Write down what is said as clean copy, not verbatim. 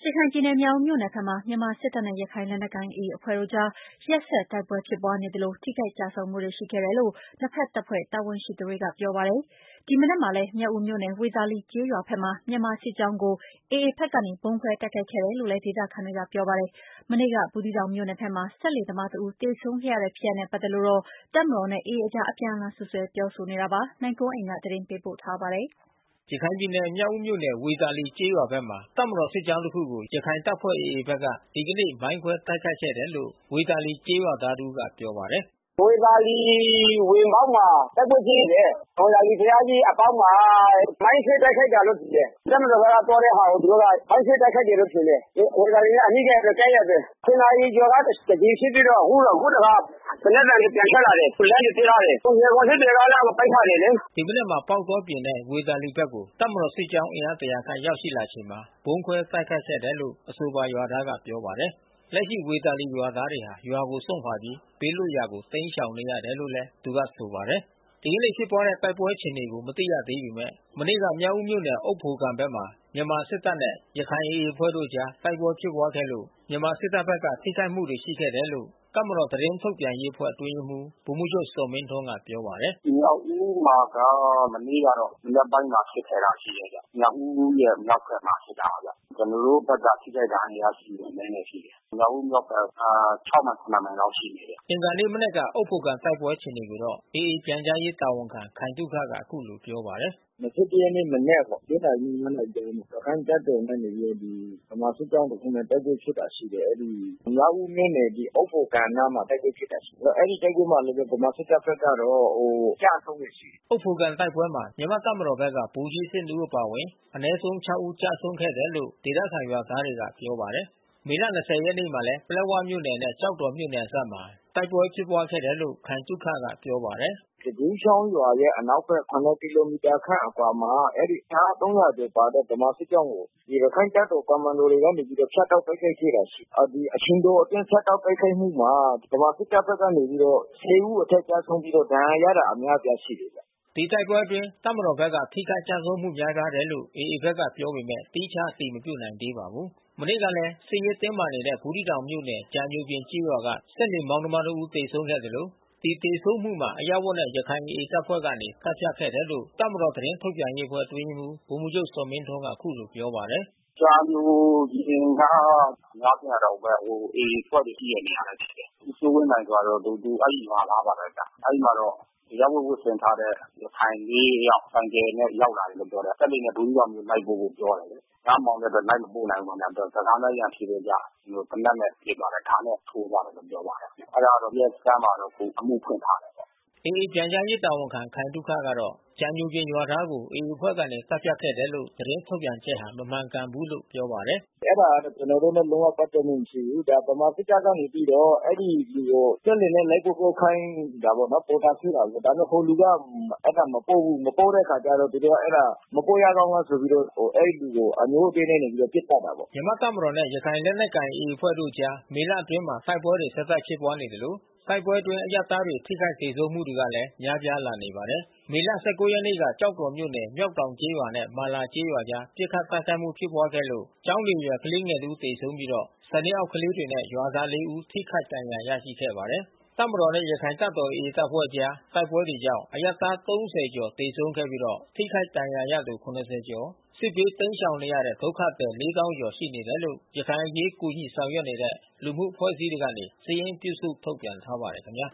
ရခိုင်ပြည်နယ်မြောက်ဦးမြို့နယ်ဘက်မှာမြန်မာစစ်တပ်နဲ့ရခိုင်လက်နက်ကိုင် AA အဖွဲ့တို့ကြားရက်ဆက်တိုက်ပွဲဖြစ်ပွါးနေသလိုထိခိုက်ကျဆုံးမှုတွေရှိခဲ့တယ်လို့နှစ်ဘက်တပ်ဖွဲ့တာဝန်ရှိသူတွေကပြောပါတယ်။ ဒီမနက်မှာလည်းမြောက်ဦးမြို့နယ်ဝေသာလီကျေးရွာဘက်မှာမြန်မာစစ်ကြောင်းကို AA ဘက်ကနေဗုံးခွဲတိုက်ခိုက်ခဲ့တယ်လို့လည်းဒေသခံတွေကပြောပါတယ်။ မနေ့ကဘူးသီးတောင်မြို့နယ်ဘက်မှာစက်လှေသမားတဦးသေဆုံးခဲ့ရတဲ့ဖြစ်ရပ်နဲ့ပတ်သက်လို့တပ်မတော်နဲ့ AA အကြားအပြန်အလှန်စွပ်စွဲပြောဆိုနေတာပါ။ နိုင်ကွန်းအိန်ကနေသတင်းပေးပို့ထားပါတယ်။ရခိုင်ပြည်နယ်မြောက်ဦးမြို့နယ်ဝေသာလီကျေးရွာဘက်မှာတပ်မတော်စစ်ကြောင်းတခုကိုရခိုင်တပ်ဖွဲ့ AA ဘက်ကဒီကနေ့မိုင်းခွဲတိုက်ခိုက်ခဲ့တယ်လို့ဝေသာလီကျေးရွာသားတဦးကပြောပါတယ်။ "ဝေသာလီဝင်ပေါက်မှာတိုက်ပွဲဖြစ်နေတယ်။ ဝေသာလီဘုရားကြီးအပေါက်မှာမိုင်းခွဲတိုက်ခိုက်တာလို့ထင်တယ်။ တပ်မတော်ဘက်ကသွားတဲ့ဟာကိုသူတို့ကမိုင်းခွဲတိုက်ခိုက်တယ်လို့ထင်တယ်။ ဝေသာလီနဲ့အနီးကပ်ပဲကပ်ရက်ပဲ။ 10 နာရီကျော်ကတကြိမ်ဖြစ်ပြီးတော့အခုတခါသေနတ်သံတွေပြန်ထွက်လာတယ်။ လက်နက်တွေပစ်ထားတယ်။ ရေကုန်စစ်တွေကလည်းပိတ်ထားတယ်လေ " ဒီမနက်မှာပေါက်တောပြင်နဲ့ဝေသာလီဘက်ကိုတပ်မတော်စစ်ကြောင်းအင်အား 100 ခန့်ရောက်ရှိလာချိန်မှာဗုံးခွဲတိုက်ခိုက်ခဲ့တယ်လို့အဆိုပါရွာသားကပြောပါတယ်။ လက်ရှိဝေသာလီရွာသားတွေဟာရွာကိုစွန့်ခွါပြီးဘေးလွတ်ရာကိုတိမ်းရှောင်နေရတယ်လို့သူကဆိုပါတယ်။ ဒီကနေ့ဖြစ်ပွါးတဲ့တိုက်ပွဲအခြေအနေကိုမသိရသေးပေမဲ့မနေ့ကမြောက်ဦးမြို့နယ်အုတ်ဖိုကန်ဘက်မှာမြန်မာစစ်တပ်နဲ့ရခိုင် AA အဖွဲ့တို့အကြားတိုက်ပွဲဖြစ်ပွါးခဲ့လို့မြန်မာစစ်တပ်ဘက်ကထိခိုက်မှုတွေရှိခဲ့တယ်လို့တပ်မတော်သတင်းထုတ်ပြန်ရေးအဖွဲ့အတွင်းရေးမှူးဗိုလ်မှူးချုပ်ဇော်မင်းထွန်းကပြောပါတယ်။ "မြောက်ဦးမှာကမနေ့ကတော့မနက်ပိုင်းမှာဖြစ်ခဲ့တာရှိတယ်ဗျ။ မြောက်ဦးရဲ့မြောက်ဘက်မှာဖြစ်တာဗျ။ ကျွန်တော်တို့ဘက်ကထိခိုက်ဒဏ်ရာရရှိမှုအနည်းငယ်ရှိတယ်။ မြောက်ဦးမြောက်ဘက်6 မိုင်7 မိုင်လောက်ရှိမယ်ဗျ " အင်္ဂါနေ့မနက်ကအုတ်ဖိုကန်တိုက်ပွဲအခြေအနေကိုတော့ AA ပြန်ကြားရေးတာဝန်ခံခိုင်သုခကအခုလိုပြောပါတယ်။ "ရက်နေ့မနက်ပေါ့။ နာရီဝန်းကျင်မှာရခိုင့်တပ်တော်နဲ့ဗမာစစ်ကြောင်းတခုနဲ့တိုက်ပွဲဖြစ်တာရှိတယ်။ မြောက်ဦးမြို့နယ်အုတ်ဖိုကန်နားမှာတိုက်ပွဲဖြစ်တာရှိတယ်။ အဲဒီတိုက်ပွဲမှာလဲဗမာစစ်တပ်ဘက်ကတော့ကျဆုံးတယ်ရှိတယ် " အုတ်ဖိုကန်တိုက်ပွဲမှာမြန်မာ့တပ်မတော်ဘက်ကဗိုလ်ကြီးစစ်2ဦးအပါဝင်အနည်းဆုံး ဦးကျဆုံးခဲ့တယ်လို့ဒေသခံရွာသားတွေကပြောပါတယ်။ မေလ ရက်နေ့မှာလဲပလက်ဝမြို့နယ်နဲ့ကျောက်တော်မြို့နယ်အစပ်မှာတိုက်ပွဲဖြစ်ပွါးခဲ့တယ်လို့ခိုင်သုခကပြောပါတယ်။ "သပြင်းချောင်းရွာရဲ့အနောက်ဘက် ကီလိုမီတာခန့်အကွာမှာအဲဒီအင်အား ကျော်ပါတဲ့ဗမာစစ်ကြောင်းကိုရခိုင့်တပ်တော်ကွန်မန်ဒိုတွေကနေဖြတ်တောက်တိုက်ခိုက်ခဲ့တာရှိတယ်။ အချိန်တိုအတွင်းဖြတ်တောက်တိုက်ခိုက်မှုမှာဗမာစစ်တပ်ဘက်ကနေပြီးတော့ ဦးအထက်ကျဆုံးပြီးတော့ဒဏ်ရာရတာအများအပြားရှိတယ်ဗျ။" ဒီတိုက်ပွဲအတွင်းတပ်မတော်ဘက်ကထိခိုက်ကျဆုံးမှုများပြားတယ်လို့AAဘက်ကပြောပေမဲ့သီးခြားအတည်မပြုနိုင်သေးပါဘူး။ မနေ့ကလည်းစစ်ရေးတင်းမာနေတဲ့ဘူးသီးတောင်မြို့နယ်ကြာညိုပြင်ကျေးရွာကစက်လှေမောင်းသမားတဦးသေဆုံးခဲ့သလို ဒီသေဆုံးမှုမှာအရပ်ဝတ်နဲ့ရခိုင် AA တပ်ဖွဲ့ကနေသတ်ဖြတ်ခဲ့တယ်လို့တပ်မတော်သတင်းထုတ်ပြန်ရေးအဖွဲ့အတွင်းရေးမှူးဗိုလ်မှူးချုပ်ဇော်မင်းထွန်းကအခုလိုပြောပါတယ်။ "ကြာညိုပြင်ကများဖြင့်တော့AAအဖွဲ့တွေရှိတဲ့နေရာလဲဖြစ်တယ်။ ဦးစိုးဝင်းနိုင်ဆိုတာသူအဲဒီရွာသားပါပဲဗျ။ အဲဒီမှာတော့အရပ်ဝတ်ဝတ်ဆင်ထားတဲ့ရခိုင် ယောက်ဆိုင်ကယ်နဲ့ရောက်လာတယ်လို့ပြောတယ်။ စက်လှေနဲ့ဘူးသီးတောင်မြို့လိုက်ပို့ဖို့ပြောတယ်လေ။ ငါးမောင်တဲ့အတွက်လိုက်မပို့နိုင်ဘူးခင်ဗျ။ စကားနဲ့ရန်ဖြစ်တဲ့အတွက်သေနတ်နဲ့ပစ်သွားတယ်။ ဓါးနဲ့ထိုးသွားတယ်လို့ပြောပါတယ်။ အဲဒါတော့ရဲစခန်းမှာတော့အခုအမှုဖွင့်ထားတယ်ပေါ့" AA ပြန်ကြားရေးတာဝန်ခံခိုင်သုခကတော့ကြာညိုပြင်ရွာသားကိုAAအဖွဲ့ကနေသတ်ဖြတ်ခဲ့တယ်လို့သတင်းထုတ်ပြန်ချက်ဟာမမှန်ကန်ဘူးလို့ပြောပါတယ်။ "အဲတာကတော့ကျွန်တော်တို့နဲ့လုံးဝပတ်သက်မှုမရှိဘူး။ ဗမာစစ်တပ်ကနေပြီးတော့အဲဒီလူကိုစက်လှေနဲ့လိုက်ပို့ခိုင်းတာပေါ့နော်။ ပေါ်တာဆွဲတာပေါ့။ ဒါပေမဲ့ဟိုလူကမပို့ဘူး။ မပို့တဲ့အခါကျတော့သူတို့ကမပို့ရကောင်းလားဆိုပြီးတော့အဲဒီလူကိုအငြိုးအတည်းနဲ့ပစ်သတ်တာပေါ့ " မြန်မာ့တပ်မတော်နဲ့ရခိုင်လက်နက်ကိုင်AAအဖွဲ့တို့အကြားမေလအတွင်းမှာတိုက်ပွဲတွေဆက်တိုက်ဖြစ်ပွါးနေသလို တိုက်ပွဲအတွင်းအရပ်သားတွေထိခိုက်သေဆုံးမှုတွေကလည်းများပြားလာနေပါတယ်။ မေလ ရက်နေ့ကကျောက်တော်မြို့နယ်မျောက်တောင်ကျေးရွာနဲ့မာလာကျေးရွာအကြားပစ်ခတ်တိုက်ခိုက်မှုဖြစ်ပွါးခဲ့လို့ ကျောင်းနေအရွယ်ကလေးငယ်တဦးသေဆုံးပြီး နှစ်အောက်ကလေးတွေနဲ့ရွာသား ဦးထိခိုက်ဒဏ်ရာရရှိခဲ့ပါတယ်။ တပ်မတော်နဲ့ရခိုင်တပ်တော်AAတပ်ဖွဲ့အကြားတိုက်ပွဲတွေကြောင့်အရပ်သား ကျော်သေဆုံးခဲ့ပြီးထိခိုက်ဒဏ်ရာရသူ ကျော် စစ်ဘေးတိမ်းရှောင်နေရတဲ့ဒုက္ခသည် သောင်းကျော်ရှိနေတယ်လို့ရခိုင်အရေးကူညီဆောင်ရွက်နေတဲ့လူမှုအဖွဲ့အစည်းတွေကနေစာရင်းပြုစုထုတ်ပြန်ထားပါတယ်ခင်ဗျာ